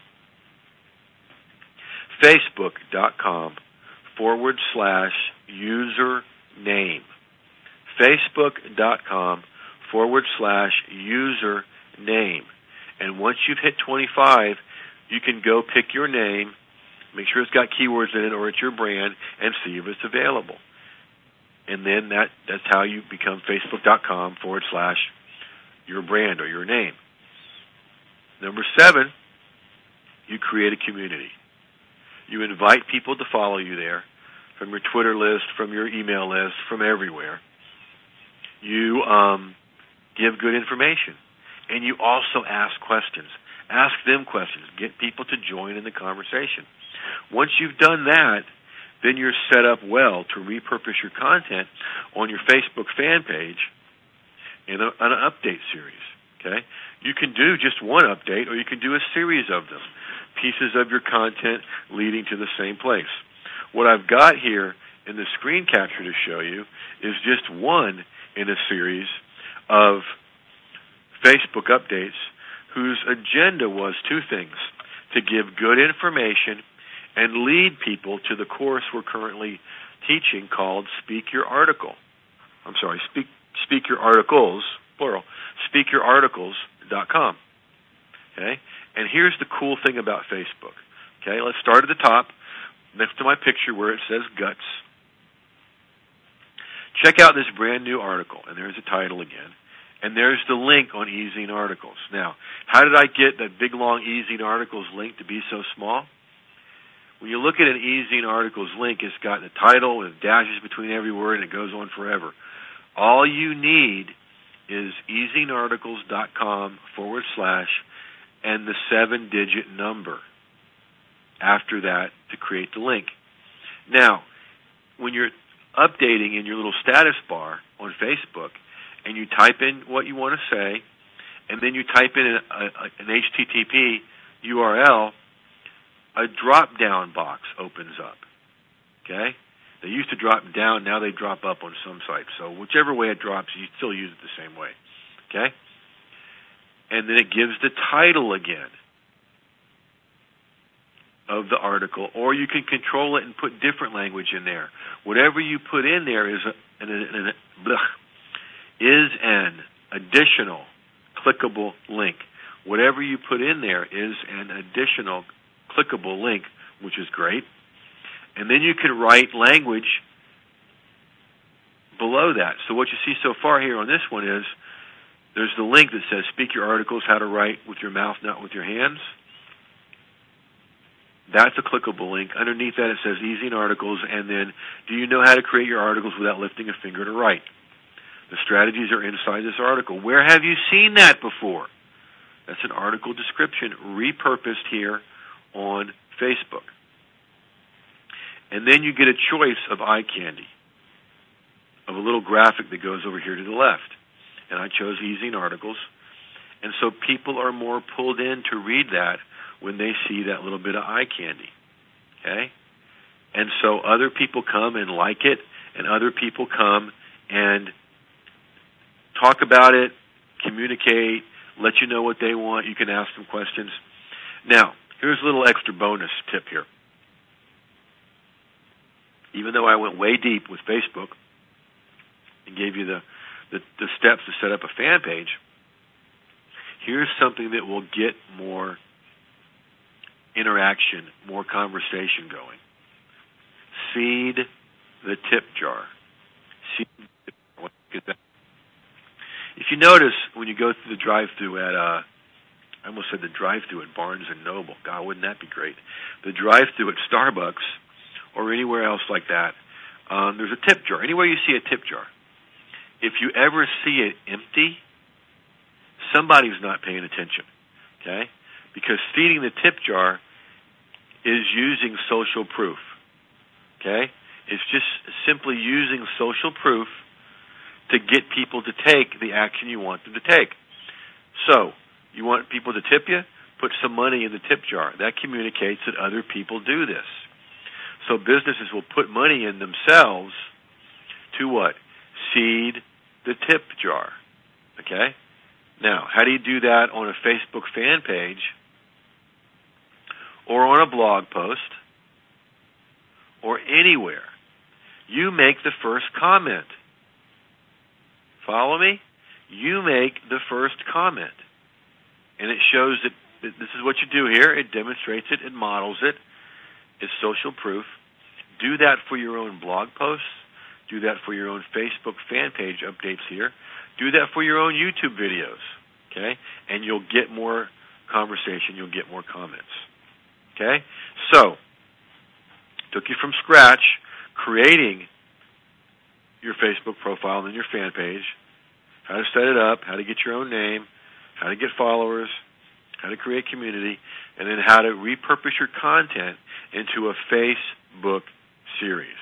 Facebook.com forward slash user name. Facebook.com forward slash user name. And once you've hit twenty-five, you can go pick your name, make sure it's got keywords in it or it's your brand, and see if it's available. And then that, that's how you become Facebook.com forward slash your brand or your name. Number seven, you create a community. You invite people to follow you there from your Twitter list, from your email list, from everywhere. You um, give good information. And you also ask questions. Ask them questions. Get people to join in the conversation. Once you've done that, then you're set up well to repurpose your content on your Facebook fan page in a, an update series. Okay? You can do just one update, or you can do a series of them, pieces of your content leading to the same place. What I've got here in the screen capture to show you is just one in a series of Facebook updates whose agenda was two things: to give good information and lead people to the course we're currently teaching called Speak Your Article. I'm sorry, Speak Speak Your Articles, plural, speak your articles dot com. Okay? And here's the cool thing about Facebook. Okay, let's start at the top, next to my picture where it says Guts. Check out this brand new article, and there's the title again. And there's the link on eZine Articles. Now, how did I get that big, long eZine Articles link to be so small? When you look at an eZine Articles link, it's got the title with dashes between every word, and it goes on forever. All you need is ezinearticles.com forward slash and the seven-digit number after that to create the link. Now, when you're updating in your little status bar on Facebook, and you type in what you want to say, and then you type in a, a, an H T T P U R L, a drop-down box opens up. Okay? They used to drop down, now they drop up on some sites. So whichever way it drops, you still use it the same way. Okay? And then it gives the title again of the article, or you can control it and put different language in there. Whatever you put in there is a, an, an, an, blech, is an additional clickable link. Whatever you put in there is an additional clickable link, which is great. And then you can write language below that. So what you see so far here on this one is there's the link that says speak your articles, how to write with your mouth, not with your hands. That's a clickable link. Underneath that it says easy in articles, and then do you know how to create your articles without lifting a finger to write? The strategies are inside this article. Where have you seen that before? That's an article description repurposed here on Facebook. And then you get a choice of eye candy, of a little graphic that goes over here to the left. And I chose easy in articles. And so people are more pulled in to read that when they see that little bit of eye candy. Okay? And so other people come and like it, and other people come and talk about it, communicate, let you know what they want. You can ask them questions. Now, here's a little extra bonus tip here. Even though I went way deep with Facebook and gave you the, the, the steps to set up a fan page, here's something that will get more interaction, more conversation going. Seed the tip jar. Seed the tip jar. Get that. If you notice, when you go through the drive-thru at, uh, I almost said the drive-thru at Barnes and Noble. God, wouldn't that be great? The drive-thru at Starbucks or anywhere else like that, um, there's a tip jar. Anywhere you see a tip jar, if you ever see it empty, somebody's not paying attention, okay? Because feeding the tip jar is using social proof, okay? It's just simply using social proof to get people to take the action you want them to take. So, you want people to tip you? Put some money in the tip jar. That communicates that other people do this. So businesses will put money in themselves to what? Seed the tip jar. Okay? Now, how do you do that on a Facebook fan page or on a blog post or anywhere? You make the first comment. Follow me? You make the first comment. And it shows that this is what you do here. It demonstrates it. It models it. It's social proof. Do that for your own blog posts. Do that for your own Facebook fan page updates here. Do that for your own YouTube videos. Okay? And you'll get more conversation. You'll get more comments. Okay? So, took you from scratch, creating your Facebook profile and then your fan page, how to set it up, how to get your own name, how to get followers, how to create community, and then how to repurpose your content into a Facebook series.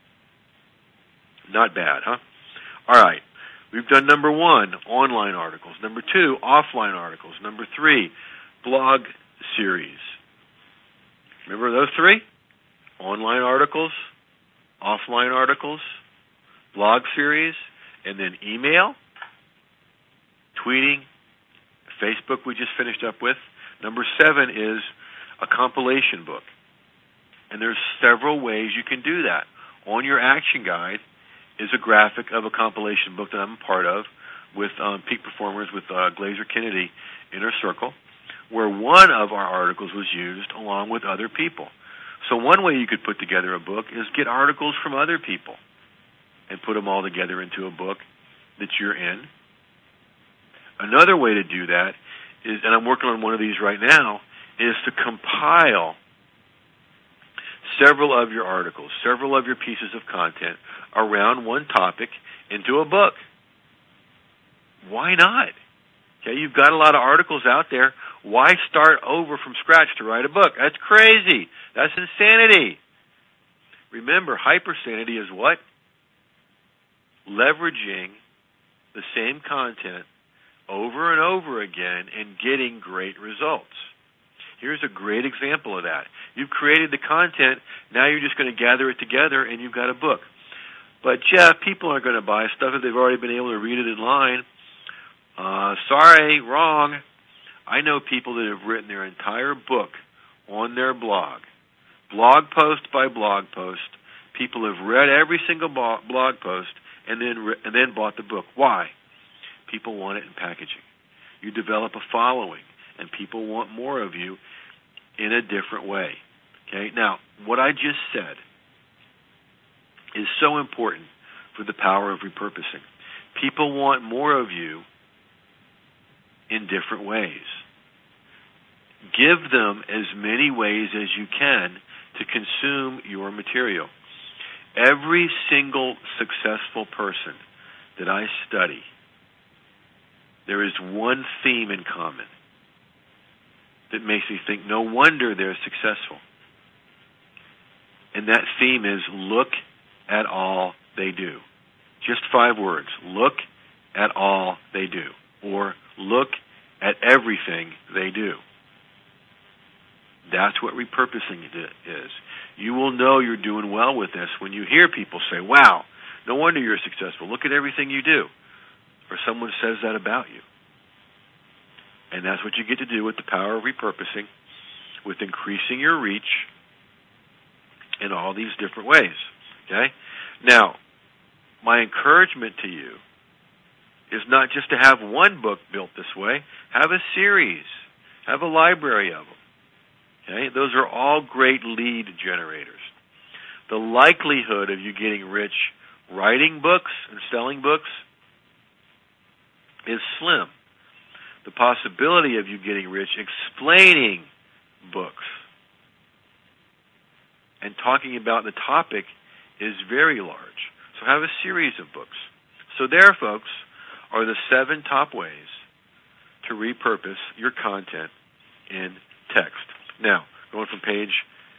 Not bad, huh? All right. We've done number one, online articles. Number two, offline articles. Number three, blog series. Remember those three? Online articles, offline articles, blog series, and then email, tweeting, Facebook we just finished up with. Number seven is a compilation book. And there's several ways you can do that. On your action guide is a graphic of a compilation book that I'm a part of with um, Peak Performers with uh, Glazer Kennedy, Inner Circle, where one of our articles was used along with other people. So one way you could put together a book is get articles from other people and put them all together into a book that you're in. Another way to do that is, and I'm working on one of these right now, is to compile several of your articles, several of your pieces of content around one topic into a book. Why not? Okay, you've got a lot of articles out there. Why start over from scratch to write a book? That's crazy. That's insanity. Remember, hypersanity is what? Leveraging the same content over and over again and getting great results. Here's a great example of that. You've created the content, now you're just going to gather it together and you've got a book. But Jeff, people aren't going to buy stuff if they've already been able to read it in line. Uh, sorry, wrong. I know people that have written their entire book on their blog, blog post by blog post. People have read every single blog post and then re- and then bought the book. Why? People want it in packaging. You develop a following, and people want more of you in a different way. Okay? Now, what I just said is so important for the power of repurposing. People want more of you in different ways. Give them as many ways as you can to consume your material. Every single successful person that I study, there is one theme in common that makes me think no wonder they're successful. And that theme is look at all they do. Just five words. Look at all they do. Or look at everything they do. That's what repurposing is. You will know you're doing well with this when you hear people say, wow, no wonder you're successful. Look at everything you do. Or someone says that about you. And that's what you get to do with the power of repurposing, with increasing your reach in all these different ways. Okay? Now, my encouragement to you is not just to have one book built this way. Have a series. Have a library of them. Okay? Those are all great lead generators. The likelihood of you getting rich writing books and selling books is slim. The possibility of you getting rich explaining books and talking about the topic is very large. So have a series of books. So there, folks, are the seven top ways to repurpose your content in text. Now, going from page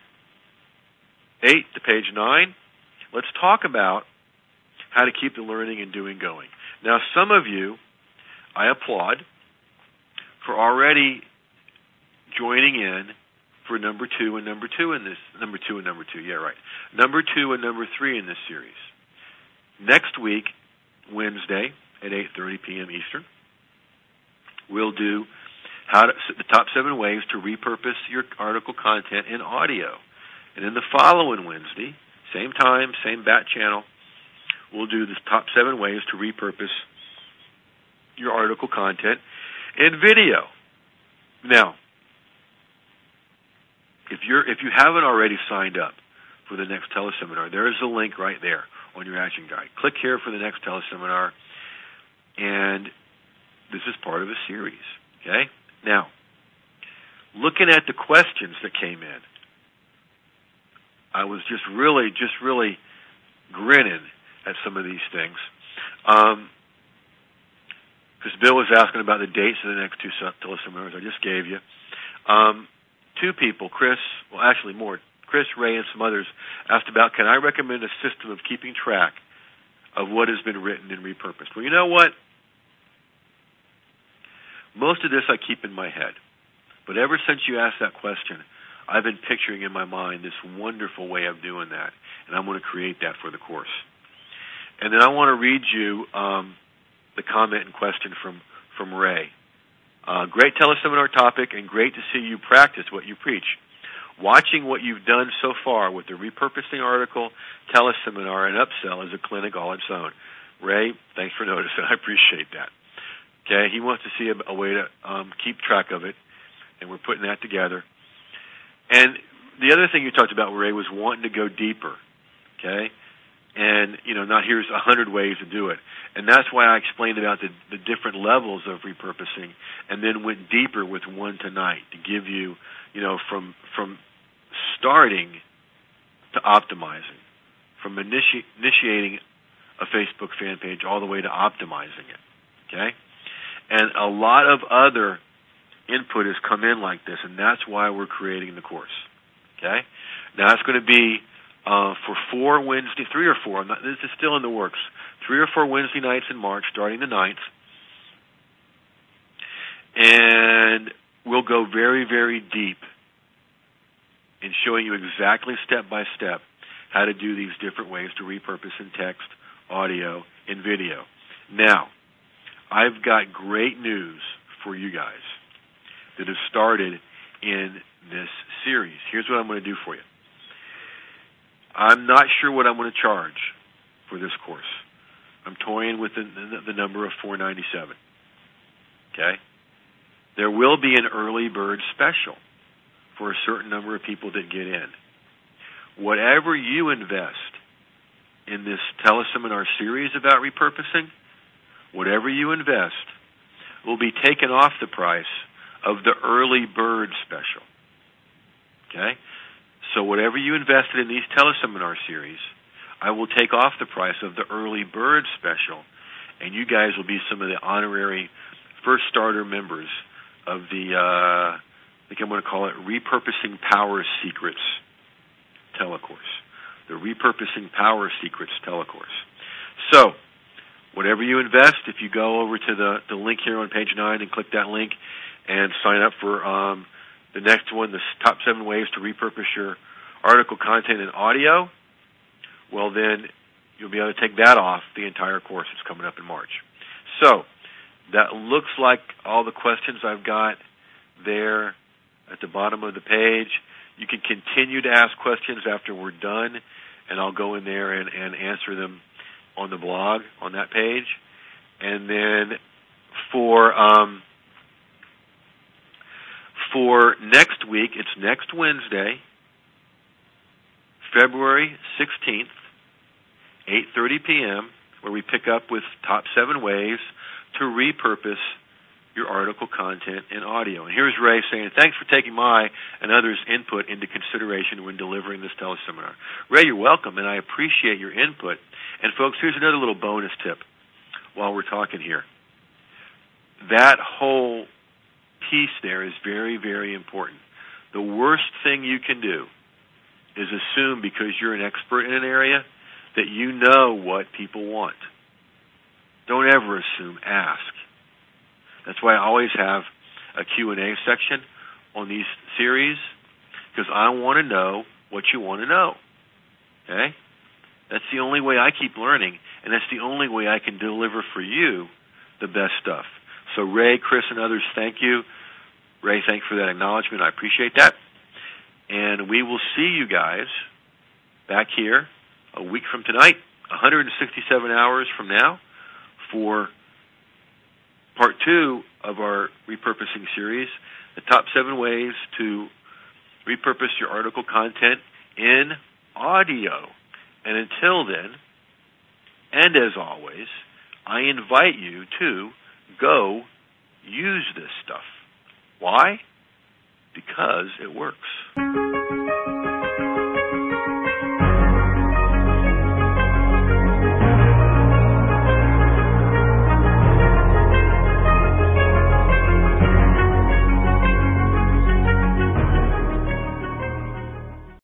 eight to page nine, let's talk about how to keep the learning and doing going. Now, some of you, I applaud for already joining in for number two and number two in this, number two and number two, yeah, right. Number two and number three in this series. Next week, Wednesday at eight thirty p.m. Eastern, we'll do how to, the top seven ways to repurpose your article content in audio. And then the following Wednesday, same time, same bat channel, we'll do the top seven ways to repurpose your article content in video. Now, if you're if you haven't already signed up for the next teleseminar, there is a link right there on your action guide. Click here for the next teleseminar, and this is part of a series. Okay? Now, looking at the questions that came in, I was just really, just really grinning at some of these things. Um, because Bill was asking about the dates of the next two teleseminars I just gave you. Um, two people, Chris, well, actually more, Chris, Ray, and some others asked about, can I recommend a system of keeping track of what has been written and repurposed? Well, you know what? Most of this I keep in my head. But ever since you asked that question, I've been picturing in my mind this wonderful way of doing that, and I'm going to create that for the course. And then I want to read you um, the comment and question from, from Ray. Uh, great teleseminar topic, and great to see you practice what you preach. Watching what you've done so far with the repurposing article, teleseminar, and upsell is a clinic all its own. Ray, thanks for noticing. I appreciate that. Okay, he wants to see a, a way to um, keep track of it, and we're putting that together. And the other thing you talked about, Ray, was wanting to go deeper. Okay? And, you know, not here's a hundred ways to do it. And that's why I explained about the, the different levels of repurposing and then went deeper with one tonight to give you, you know, from from starting to optimizing, from initi- initiating a Facebook fan page all the way to optimizing it. Okay? And a lot of other input has come in like this, and that's why we're creating the course. Okay? Now, it's going to be uh, for four Wednesday, three or four, I'm not, this is still in the works, three or four Wednesday nights in March, starting the ninth. And we'll go very, very deep and showing you exactly step by step how to do these different ways to repurpose in text, audio, and video. Now, I've got great news for you guys that have started in this series. Here's what I'm going to do for you. I'm not sure what I'm going to charge for this course. I'm toying with the, the, the number of four hundred ninety-seven dollars. Okay? There will be an early bird special for a certain number of people that get in. Whatever you invest in this teleseminar series about repurposing, whatever you invest will be taken off the price of the early bird special. Okay? So whatever you invested in these teleseminar series, I will take off the price of the early bird special, and you guys will be some of the honorary first starter members of the, uh, I think I'm going to call it Repurposing Power Secrets telecourse. The Repurposing Power Secrets telecourse. So, whatever you invest, if you go over to the, the link here on page nine and click that link and sign up for um, the next one, the top seven ways to repurpose your article content and audio, well then you'll be able to take that off the entire course that's coming up in March. So, that looks like all the questions I've got there at the bottom of the page. You can continue to ask questions after we're done, and I'll go in there and, and answer them on the blog on that page. And then for um, for next week, it's next Wednesday, February sixteenth, eight thirty p.m., where we pick up with top seven ways to repurpose your article content and audio. And here's Ray saying, thanks for taking my and others' input into consideration when delivering this teleseminar. Ray, you're welcome, and I appreciate your input. And folks, here's another little bonus tip while we're talking here. That whole piece there is very, very important. The worst thing you can do is assume because you're an expert in an area that you know what people want. Don't ever assume, ask. That's why I always have a Q and A section on these series, because I want to know what you want to know. Okay? That's the only way I keep learning, and that's the only way I can deliver for you the best stuff. So Ray, Chris, and others, thank you. Ray, thanks for that acknowledgement. I appreciate that. And we will see you guys back here a week from tonight, one hundred sixty-seven hours from now, for part two of our repurposing series, the top seven ways to repurpose your article content in audio. And until then, and as always, I invite you to go use this stuff. Why? Because it works.